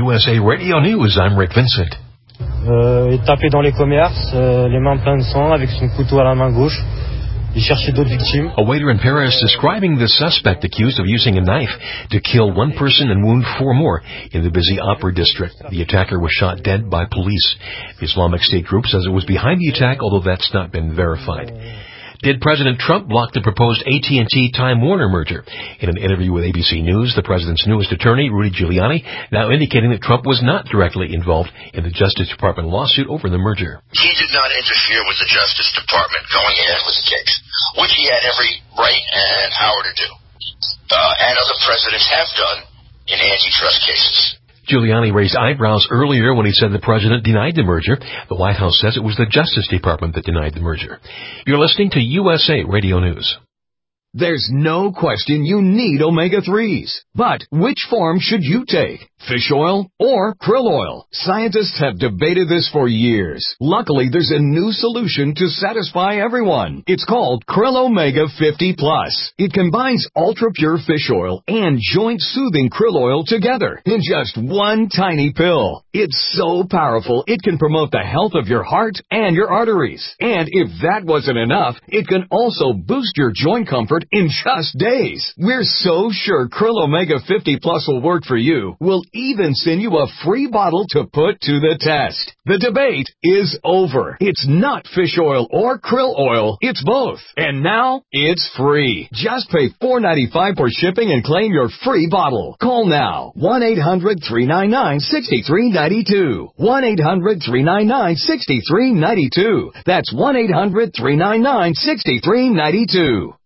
USA Radio News, I'm Rick Vincent. Il tapait dans les commerces, les mains pleines de sang, avec son couteau à la main gauche. Il cherchait d'autres victimes. A waiter in Paris describing the suspect accused of using a knife to kill one person and wound four more in the busy Opera district. The attacker was shot dead by police. The Islamic State group says it was behind the attack, although that's not been verified. Did President Trump block the proposed AT&T-Time Warner merger? In an interview with ABC News, the president's newest attorney, Rudy Giuliani, now indicating that Trump was not directly involved in the Justice Department lawsuit over the merger. He did not interfere with the Justice Department going ahead with the case, which he had every right and power to do, and other presidents have done in antitrust cases. Giuliani raised eyebrows earlier when he said the president denied the merger. The White House says it was the Justice Department that denied the merger. You're listening to USA Radio News. There's no question you need omega-3s. But which form should you take? Fish oil or krill oil? Scientists have debated this for years. Luckily, there's a new solution to satisfy everyone. It's called Krill Omega 50 Plus. It combines ultra-pure fish oil and joint-soothing krill oil together in just one tiny pill. It's so powerful, it can promote the health of your heart and your arteries. And if that wasn't enough, it can also boost your joint comfort in just days. We're so sure Krill Omega 50 Plus will work for you. We'll even send you a free bottle to put to the test. The debate is over. It's not fish oil or krill oil. It's both. And now, it's free. Just pay $4.95 for shipping and claim your free bottle. Call now. 1-800-399-6392. 1-800-399-6392. That's 1-800-399-6392.